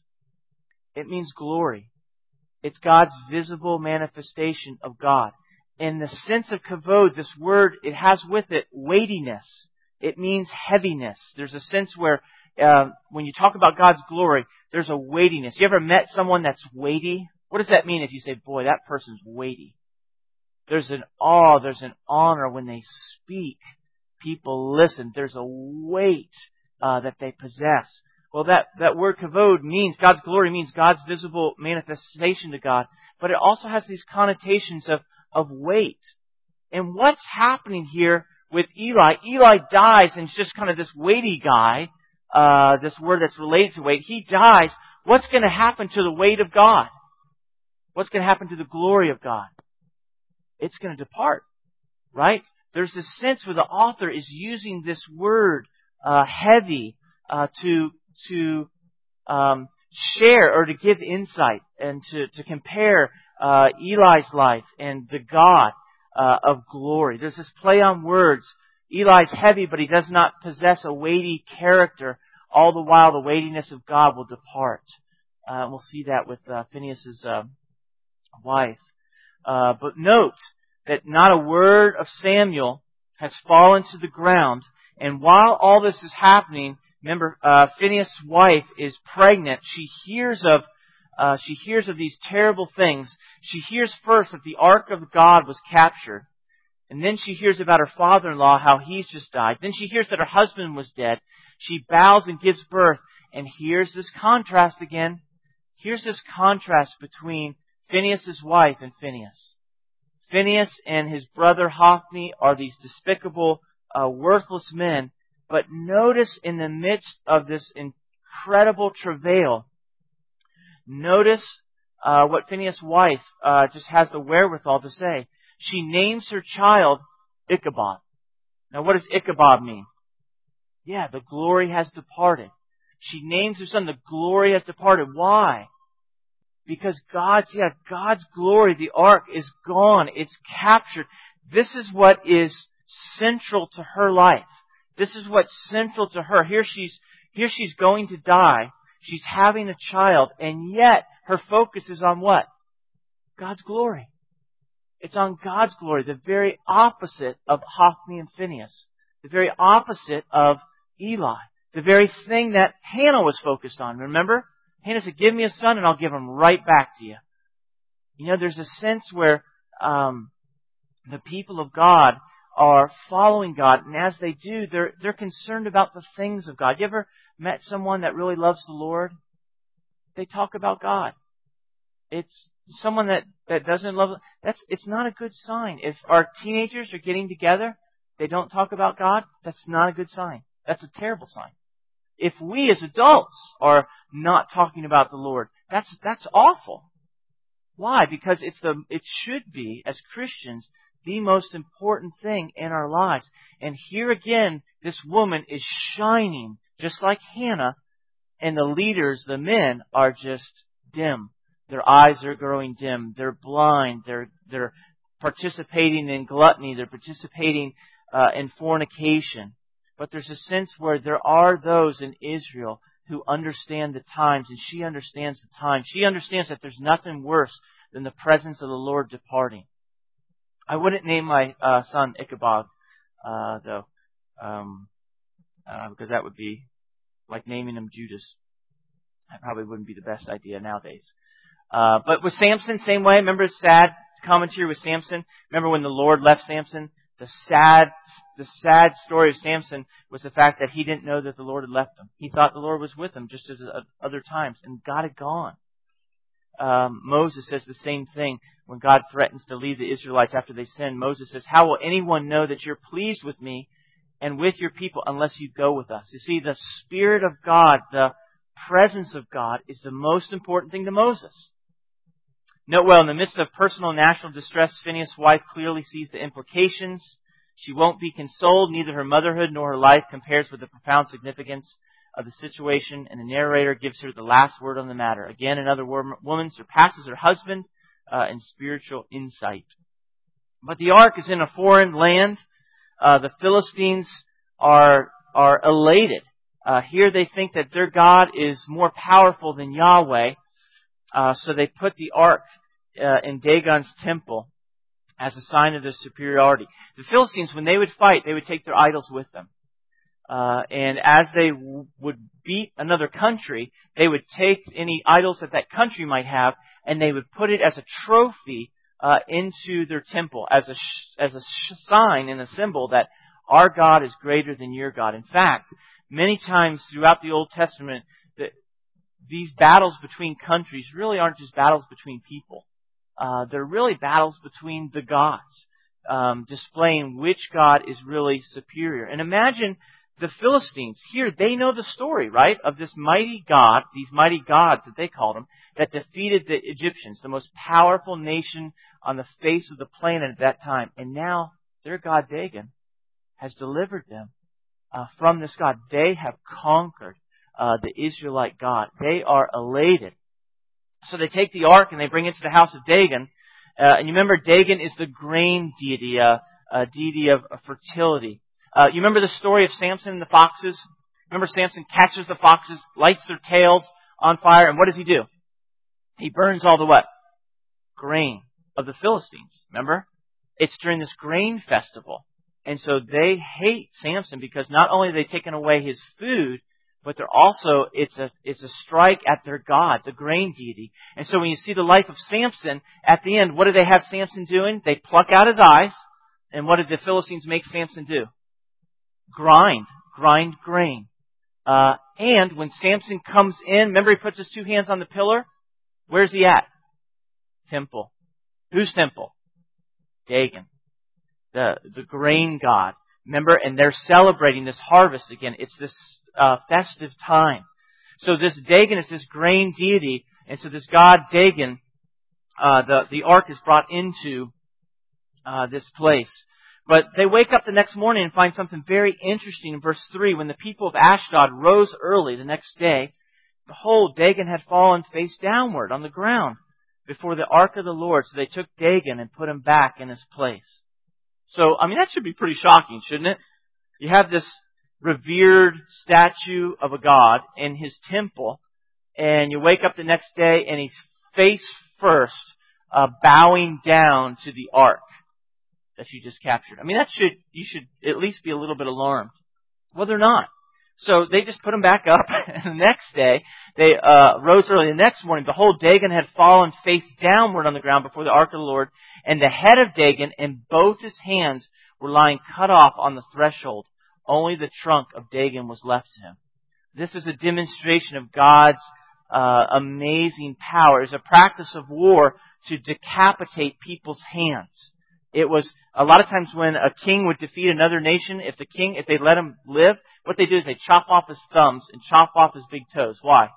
It means glory. It's God's visible manifestation of God. In the sense of kavod, this word, it has with it weightiness. It means heaviness. There's a sense where uh, when you talk about God's glory, there's a weightiness. You ever met someone that's weighty? What does that mean if you say, boy, that person's weighty? There's an awe, there's an honor when they speak. People listen. There's a weight uh, that they possess. Well, that, that word kavod means, God's glory means God's visible manifestation to God. But it also has these connotations of, of weight. And what's happening here with Eli? Eli dies and is just kind of this weighty guy, uh, this word that's related to weight. He dies. What's going to happen to the weight of God? What's going to happen to the glory of God? It's going to depart, right? There's this sense where the author is using this word, uh, heavy, uh, to, to, um, share or to give insight and to, to compare, uh, Eli's life and the God, uh, of glory. There's this play on words. Eli's heavy, but he does not possess a weighty character. All the while, the weightiness of God will depart. Uh, we'll see that with, uh, Phinehas' uh, wife. Uh, but note that not a word of Samuel has fallen to the ground. And while all this is happening, remember, uh, Phinehas' wife is pregnant. She hears of, uh, she hears of these terrible things. She hears first that the Ark of God was captured. And then she hears about her father-in-law, how he's just died. Then she hears that her husband was dead. She bows and gives birth. And here's this contrast again. Here's this contrast between Phinehas' wife and Phinehas. Phinehas and his brother Hophni are these despicable, uh, worthless men. But notice in the midst of this incredible travail, notice uh, what Phinehas' wife uh, just has the wherewithal to say. She names her child Ichabod. Now what does Ichabod mean? Yeah, the glory has departed. She names her son, the glory has departed. Why? Because God's, yeah, God's glory, the ark, is gone. It's captured. This is what is central to her life. This is what's central to her. Here she's, here she's going to die. She's having a child, and yet her focus is on what? God's glory. It's on God's glory, the very opposite of Hophni and Phinehas. The very opposite of Eli. The very thing that Hannah was focused on. Remember? Hannah said, give me a son and I'll give him right back to you. You know, there's a sense where um, the people of God are following God. And as they do, they're they're concerned about the things of God. You ever met someone that really loves the Lord? They talk about God. It's someone that, that doesn't love, that's, it's not a good sign. If our teenagers are getting together, they don't talk about God, that's not a good sign. That's a terrible sign. If we as adults are not talking about the Lord, that's, that's awful. Why? Because it's the, it should be, as Christians, the most important thing in our lives. And here again, this woman is shining, just like Hannah, and the leaders, the men, are just dim. Their eyes are growing dim. They're blind. They're, they're participating in gluttony. They're participating uh, in fornication. But there's a sense where there are those in Israel who understand the times, and she understands the times. She understands that there's nothing worse than the presence of the Lord departing. I wouldn't name my uh, son Ichabod, uh, though, um, uh, because that would be like naming him Judas. That probably wouldn't be the best idea nowadays. Uh, but with Samson, same way. Remember his sad commentary with Samson? Remember when the Lord left Samson? The sad, the sad story of Samson was the fact that he didn't know that the Lord had left him. He thought the Lord was with him just as other times, and God had gone. Um, Moses says the same thing when God threatens to leave the Israelites after they sin. Moses says, how will anyone know that you're pleased with me and with your people unless you go with us? You see, the Spirit of God, the presence of God, is the most important thing to Moses. Note well, in the midst of personal and national distress, Phinehas' wife clearly sees the implications. She won't be consoled. Neither her motherhood nor her life compares with the profound significance of the situation, and the narrator gives her the last word on the matter. Again, another woman surpasses her husband uh, in spiritual insight. But the ark is in a foreign land. Uh, the Philistines are are elated. Uh, here they think that their God is more powerful than Yahweh. Uh, so they put the ark uh, in Dagon's temple as a sign of their superiority. The Philistines, when they would fight, they would take their idols with them. Uh, and as they w- would beat another country, they would take any idols that that country might have, and they would put it as a trophy uh, into their temple, as a sh- as a sh- sign and a symbol that our God is greater than your God. In fact, many times throughout the Old Testament, the, these battles between countries really aren't just battles between people. Uh, they're really battles between the gods, um, displaying which God is really superior. And imagine the Philistines here, they know the story, right, of this mighty God, these mighty gods that they called them, that defeated the Egyptians, the most powerful nation on the face of the planet at that time. And now their god Dagon has delivered them uh, from this God. They have conquered uh, the Israelite God. They are elated. So they take the ark and they bring it to the house of Dagon. Uh, and you remember Dagon is the grain deity, uh, a deity of, of fertility. Uh, you remember the story of Samson and the foxes? Remember Samson catches the foxes, lights their tails on fire, and what does he do? He burns all the what? Grain of the Philistines. Remember? It's during this grain festival. And so they hate Samson because not only are they taking away his food, but they're also, it's a, it's a strike at their God, the grain deity. And so when you see the life of Samson, at the end, what do they have Samson doing? They pluck out his eyes. And what did the Philistines make Samson do? Grind. Grind grain. Uh, and when Samson comes in, remember he puts his two hands on the pillar? Where's he at? Temple. Whose temple? Dagon. The, the grain god. Remember? And they're celebrating this harvest again. It's this uh, festive time. So this Dagon is this grain deity. And so this god Dagon, uh, the, the ark is brought into uh, this place. But they wake up the next morning and find something very interesting in verse three. When the people of Ashdod rose early the next day, behold, Dagon had fallen face downward on the ground before the ark of the Lord. So they took Dagon and put him back in his place. So, I mean, that should be pretty shocking, shouldn't it? You have this revered statue of a god in his temple, and you wake up the next day and he's face first, uh, bowing down to the ark that you just captured. I mean, that should, you should at least be a little bit alarmed. Well, they're not. So they just put him back up, and the next day, they uh, rose early. The next morning, behold, Dagon had fallen face downward on the ground before the ark of the Lord, and the head of Dagon and both his hands were lying cut off on the threshold. Only the trunk of Dagon was left to him. This is a demonstration of God's uh, amazing power. It's a practice of war to decapitate people's hands. It was a lot of times when a king would defeat another nation, if the king, if they let him live, what they do is they chop off his thumbs and chop off his big toes. Why?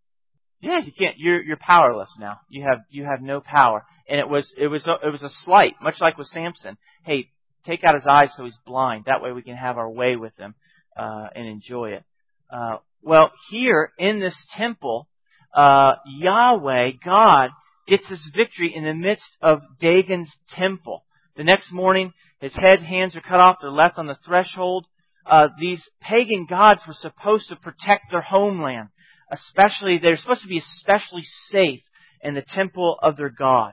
Yeah, you can't. You're you're powerless now. You have you have no power. And it was it was a, it was a slight, much like with Samson. Hey, take out his eyes so he's blind. That way we can have our way with him uh, and enjoy it. Uh, well, here in this temple, uh, Yahweh, God, gets this victory in the midst of Dagon's temple. The next morning, his head, hands are cut off. They're left on the threshold. Uh, these pagan gods were supposed to protect their homeland. Especially, they're supposed to be especially safe in the temple of their God.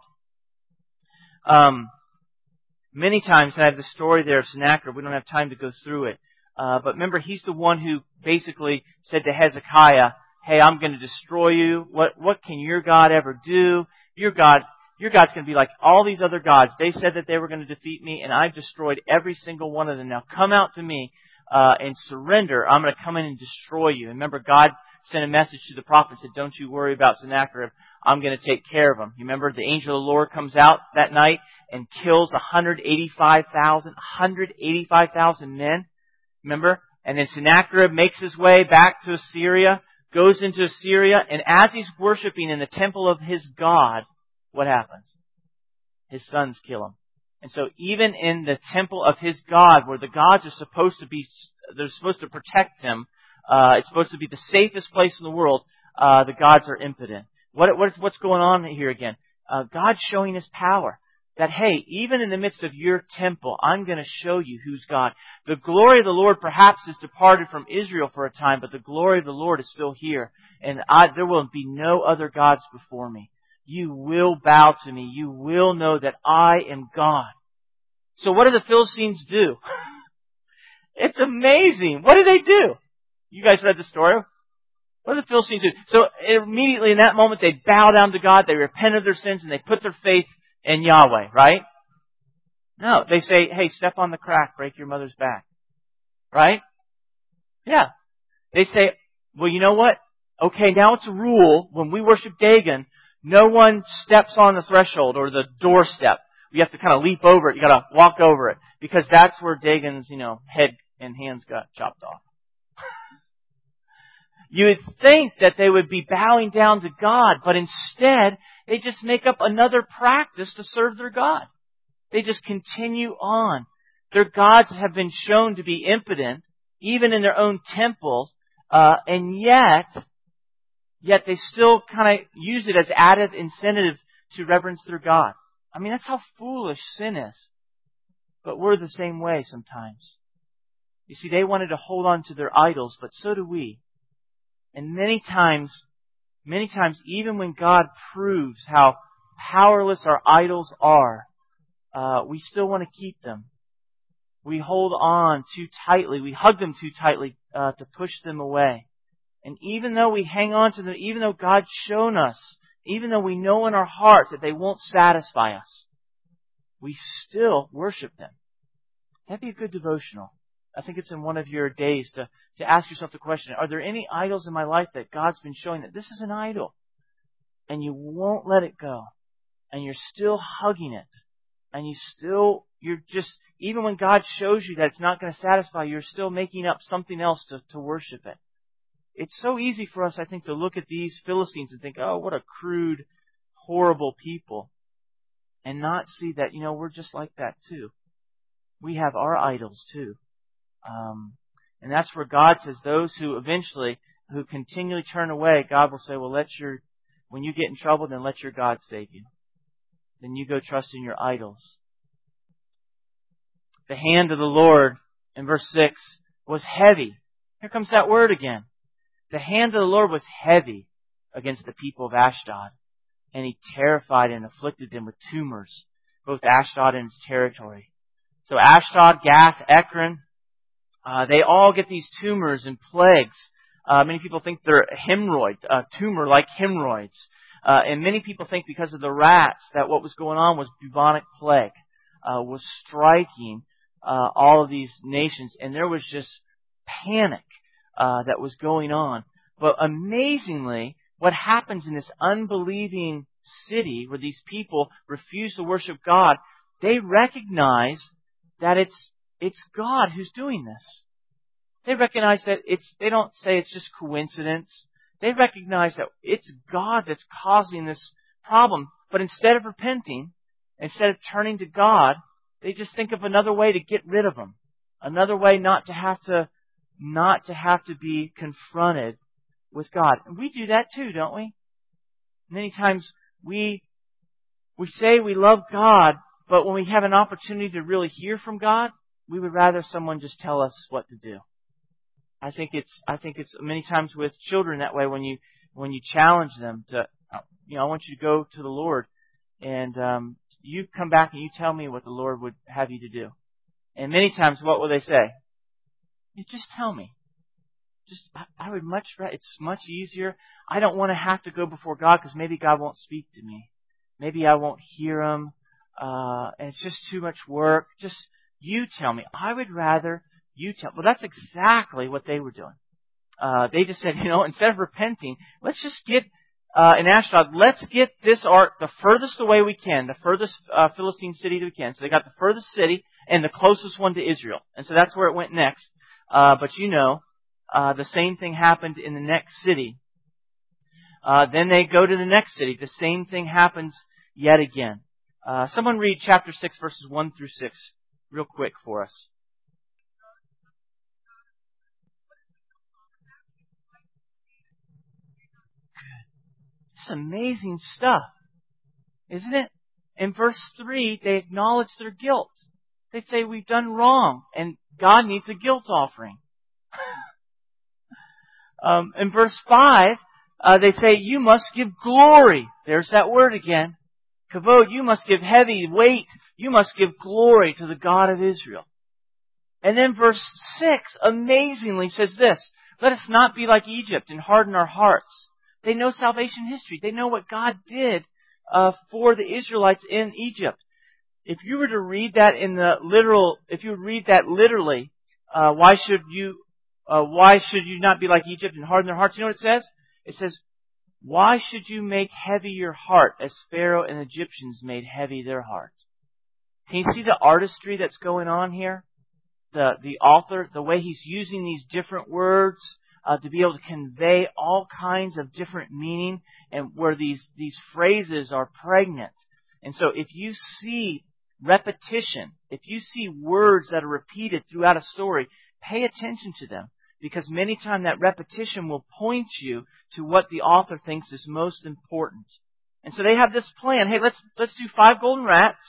Um, many times, I have the story there of Sennacherib. We don't have time to go through it. Uh, but remember, he's the one who basically said to Hezekiah, hey, I'm going to destroy you. What, what can your God ever do? Your God, your God's going to be like all these other gods. They said that they were going to defeat me, and I've destroyed every single one of them. Now come out to me, uh, and surrender. I'm going to come in and destroy you. And remember, God sent a message to the prophet and said, don't you worry about Sennacherib. I'm going to take care of him. You remember the angel of the Lord comes out that night and kills one hundred eighty-five thousand, one hundred eighty-five thousand men. Remember? And then Sennacherib makes his way back to Assyria, goes into Assyria, and as he's worshiping in the temple of his God, what happens? His sons kill him. And so even in the temple of his God, where the gods are supposed to be, they're supposed to protect him, uh, it's supposed to be the safest place in the world, uh, the gods are impotent. What, what, what's going on here again? Uh, God's showing His power. That, hey, even in the midst of your temple, I'm going to show you who's God. The glory of the Lord perhaps has departed from Israel for a time, but the glory of the Lord is still here. And I, there will be no other gods before me. You will bow to me. You will know that I am God. So what do the Philistines do? It's amazing. What do they do? You guys read the story? What do the Philistines do? So immediately in that moment they bow down to God, they repent of their sins, and they put their faith in Yahweh, right? No, they say, hey, step on the crack, break your mother's back. Right? Yeah. They say, well, you know what? Okay, now it's a rule. When we worship Dagon, no one steps on the threshold or the doorstep. You have to kind of leap over it. You got to walk over it. Because that's where Dagon's, you know, head and hands got chopped off. You would think that they would be bowing down to God, but instead, they just make up another practice to serve their God. They just continue on. Their gods have been shown to be impotent, even in their own temples, uh, and yet, yet they still kind of use it as added incentive to reverence their God. I mean, that's how foolish sin is. But we're the same way sometimes. You see, they wanted to hold on to their idols, but so do we. And many times, many times, even when God proves how powerless our idols are, uh, we still want to keep them. We hold on too tightly. We hug them too tightly uh, to push them away. And even though we hang on to them, even though God's shown us, even though we know in our hearts that they won't satisfy us, we still worship them. That'd be a good devotional. I think it's in one of your days to, to ask yourself the question, are there any idols in my life that God's been showing that this is an idol? And you won't let it go. And you're still hugging it. And you still, you're just, even when God shows you that it's not going to satisfy, you're still making up something else to, to worship it. It's so easy for us, I think, to look at these Philistines and think, oh, what a crude, horrible people. And not see that, you know, we're just like that too. We have our idols too. Um, and that's where God says those who eventually, who continually turn away, God will say, well, let your, when you get in trouble, then let your God save you. Then you go trust in your idols. The hand of the Lord, in verse six, was heavy. Here comes that word again. The hand of the Lord was heavy against the people of Ashdod, and He terrified and afflicted them with tumors, both Ashdod and its territory. So Ashdod, Gath, Ekron, uh, they all get these tumors and plagues. Uh, many people think they're hemorrhoid, a tumor like hemorrhoids. Uh, and many people think because of the rats that what was going on was bubonic plague, uh, was striking uh, all of these nations. And there was just panic uh, that was going on. But amazingly, what happens in this unbelieving city where these people refuse to worship God, they recognize that it's it's God who's doing this. They recognize that it's, they don't say it's just coincidence. They recognize that it's God that's causing this problem. But instead of repenting, instead of turning to God, they just think of another way to get rid of them. Another way not to have to, not to have to be confronted with God. And we do that too, don't we? Many times we, we say we love God, but when we have an opportunity to really hear from God, we would rather someone just tell us what to do. I think it's, I think it's many times with children that way when you, when you challenge them to, you know, I want you to go to the Lord and, um, you come back and you tell me what the Lord would have you to do. And many times what will they say? You just tell me. Just, I, I would much rather, it's much easier. I don't want to have to go before God because maybe God won't speak to me. Maybe I won't hear Him. Uh, and it's just too much work. Just, you tell me. I would rather you tell. Well, that's exactly what they were doing. Uh, they just said, you know, instead of repenting, let's just get, uh, in Ashdod, let's get this ark the furthest away we can, the furthest, uh, Philistine city that we can. So they got the furthest city and the closest one to Israel. And so that's where it went next. Uh, but you know, uh, the same thing happened in the next city. Uh, then they go to the next city. The same thing happens yet again. Uh, someone read chapter six, verses one through six, real quick for us. It's amazing stuff, isn't it? In verse three, they acknowledge their guilt. They say, we've done wrong, and God needs a guilt offering. um, in verse five, uh, they say, you must give glory. There's that word again. Kavod, you must give heavy weight. You must give glory to the God of Israel. And then verse six amazingly says this, Let us not be like Egypt and harden our hearts. They know salvation history. They know what God did uh, for the Israelites in Egypt. If you were to read that in the literal, if you read that literally, uh, why should you, uh, why should you not be like Egypt and harden their hearts? You know what it says? It says, why should you make heavy your heart as Pharaoh and the Egyptians made heavy their heart? Can you see the artistry that's going on here? The, the author, the way he's using these different words uh, to be able to convey all kinds of different meaning, and where these, these phrases are pregnant. And so if you see repetition, if you see words that are repeated throughout a story, pay attention to them, because many times that repetition will point you to what the author thinks is most important. And so they have this plan. Hey, let's let's do five golden rats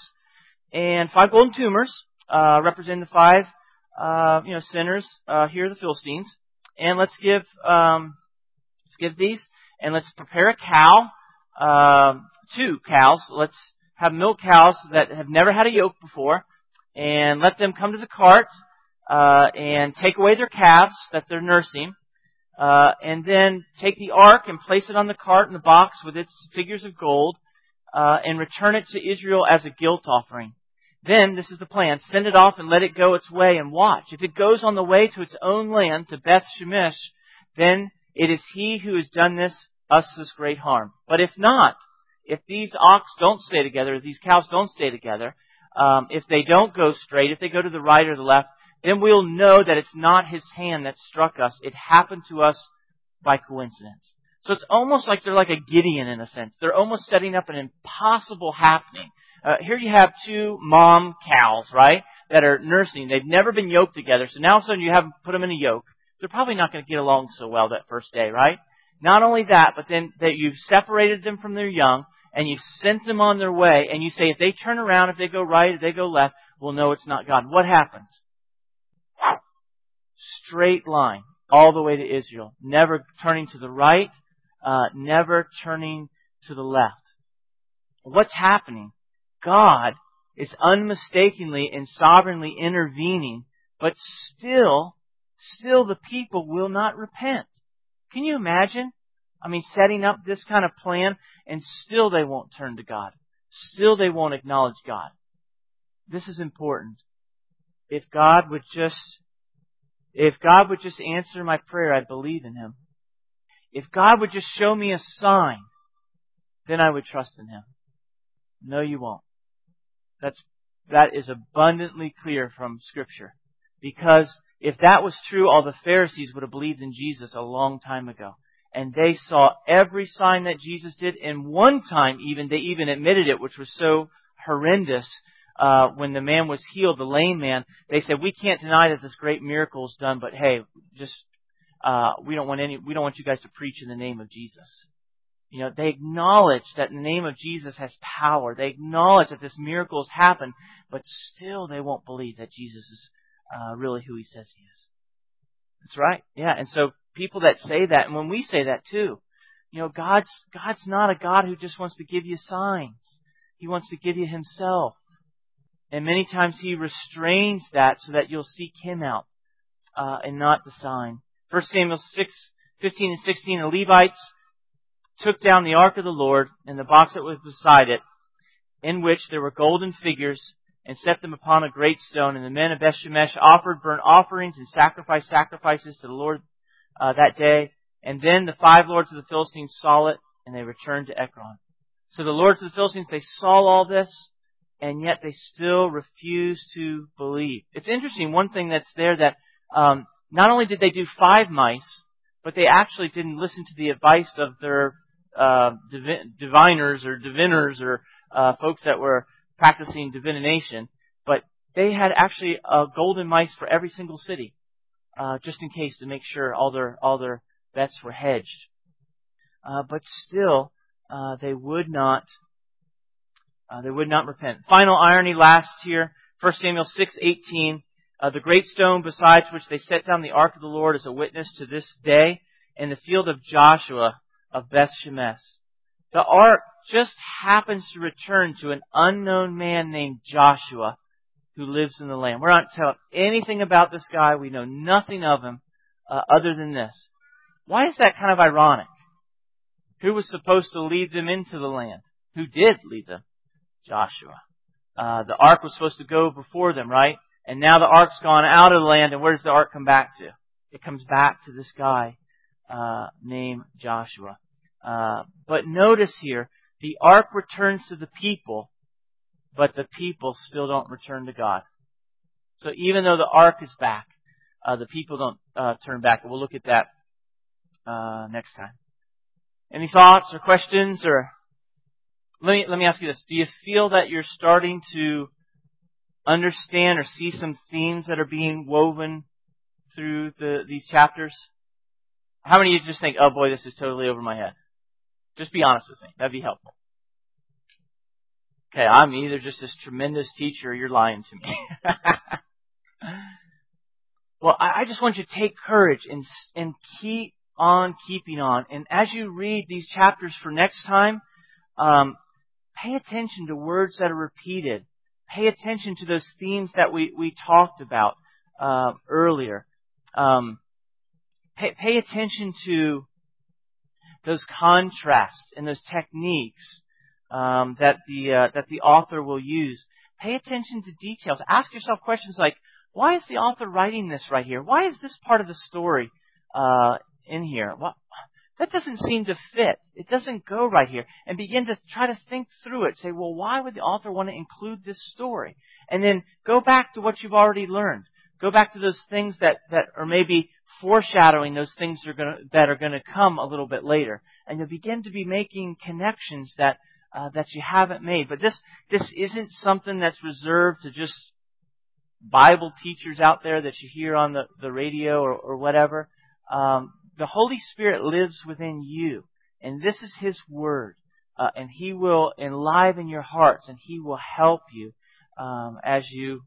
and five golden tumors, uh, representing the five uh, you know sinners. Uh, here are the Philistines, and let's give um, let's give these, and let's prepare a cow, uh, two cows. Let's have milk cows that have never had a yoke before, and let them come to the cart uh, and take away their calves that they're nursing, uh, and then take the ark and place it on the cart in the box with its figures of gold, uh, and return it to Israel as a guilt offering. Then, this is the plan, send it off and let it go its way and watch. If it goes on the way to its own land, to Beth Shemesh, then it is he who has done this, us this great harm. But if not, if these ox don't stay together, if these cows don't stay together, um, if they don't go straight, if they go to the right or the left, then we'll know that it's not his hand that struck us. It happened to us by coincidence. So it's almost like they're like a Gideon in a sense. They're almost setting up an impossible happening. Uh, here you have two mom cows, right, that are nursing. They've never been yoked together. So now all of a sudden you have them put them in a yoke. They're probably not going to get along so well that first day, right? Not only that, but then that you've separated them from their young, and you've sent them on their way, and you say, if they turn around, if they go right, if they go left, we'll know it's not God. What happens? Straight line all the way to Israel. Never turning to the right, uh, never turning to the left. What's happening? God is unmistakably and sovereignly intervening, but still, still the people will not repent. Can you imagine? I mean, setting up this kind of plan, and still they won't turn to God. Still they won't acknowledge God. This is important. If God would just, if God would just answer my prayer, I'd believe in Him. If God would just show me a sign, then I would trust in Him. No, you won't. That's, that is abundantly clear from Scripture. Because if that was true, all the Pharisees would have believed in Jesus a long time ago. And they saw every sign that Jesus did. And one time even, they even admitted it, which was so horrendous. Uh, when the man was healed, the lame man, they said, we can't deny that this great miracle is done, but hey, just, uh, we don't want any, we don't want you guys to preach in the name of Jesus. You know, they acknowledge that the name of Jesus has power. They acknowledge that this miracle has happened, but still they won't believe that Jesus is uh, really who He says He is. That's right. Yeah. And so people that say that, and when we say that too, you know, God's, God's not a God who just wants to give you signs. He wants to give you Himself. And many times He restrains that so that you'll seek Him out, uh, and not the sign. First Samuel six, fifteen and sixteen, the Levites took down the ark of the Lord and the box that was beside it, in which there were golden figures, and set them upon a great stone. And the men of Beth Shemesh offered burnt offerings and sacrificed sacrifices to the Lord uh, that day. And then the five lords of the Philistines saw it, and they returned to Ekron. So the lords of the Philistines, they saw all this, and yet they still refused to believe. It's interesting, one thing that's there, that um, not only did they do five mice, but they actually didn't listen to the advice of their uh, divi- diviners or diviners or uh, folks that were practicing divination. But they had actually a golden mice for every single city, uh, just in case, to make sure all their all their bets were hedged. Uh, but still, uh, they would not. Uh, they would not repent. Final irony last here, First Samuel six eighteen. Uh, the great stone besides which they set down the ark of the Lord is a witness to this day in the field of Joshua of Beth Shemesh. The ark just happens to return to an unknown man named Joshua who lives in the land. We're not told anything about this guy. We know nothing of him. uh, other than this. Why is that kind of ironic? Who was supposed to lead them into the land? Who did lead them? Joshua. Uh, the ark was supposed to go before them, right? And now the ark's gone out of the land, and where does the ark come back to? It comes back to this guy uh, named Joshua. Uh, but notice here, the ark returns to the people, but the people still don't return to God. So even though the ark is back, uh, the people don't uh, turn back. We'll look at that uh, next time. Any thoughts or questions? Or let me let me ask you this: do you feel that you're starting to understand or see some themes that are being woven through the these chapters? How many of you just think, "Oh boy, this is totally over my head"? Just be honest with me. That'd be helpful. Okay, I'm either just this tremendous teacher or you're lying to me. Well, I just want you to take courage and and keep on keeping on. And as you read these chapters for next time, um, pay attention to words that are repeated. Pay attention to those themes that we, we talked about uh, earlier. Um, pay, pay attention to those contrasts and those techniques um, that the uh, that the author will use. Pay attention to details. Ask yourself questions like, why is the author writing this right here? Why is this part of the story uh, in here? Well, that doesn't seem to fit. It doesn't go right here. And begin to try to think through it. Say, well, why would the author want to include this story? And then go back to what you've already learned. Go back to those things that, that are maybe foreshadowing those things that are going to, that are going to come a little bit later. And you'll begin to be making connections that uh, that you haven't made. But this this isn't something that's reserved to just Bible teachers out there that you hear on the, the radio or, or whatever. Um, the Holy Spirit lives within you, and this is His Word, uh, and He will enliven your hearts, and He will help you um, as you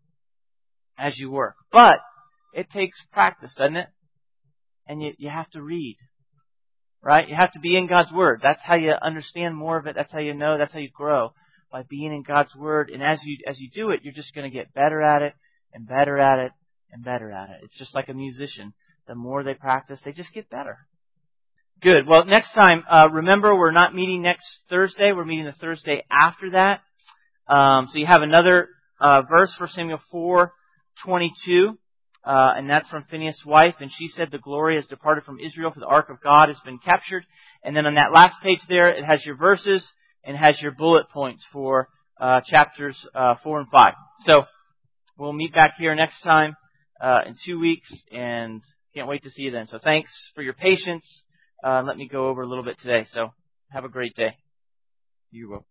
as you work. But it takes practice, doesn't it? And you, you have to read, right? You have to be in God's Word. That's how you understand more of it. That's how you know. That's how you grow, by being in God's Word. And as you as you do it, you're just going to get better at it, and better at it, and better at it. It's just like a musician. The more they practice, they just get better. Good. Well, next time, uh, remember, we're not meeting next Thursday. We're meeting the Thursday after that. Um, so you have another uh, verse, First Samuel four twenty-two, uh, and that's from Phinehas' wife. And she said, the glory has departed from Israel, for the ark of God has been captured. And then on that last page there, it has your verses and has your bullet points for uh, chapters uh, four and five. So we'll meet back here next time uh, in two weeks, and can't wait to see you then. So thanks for your patience. Uh, let me go over a little bit today. So have a great day. You will.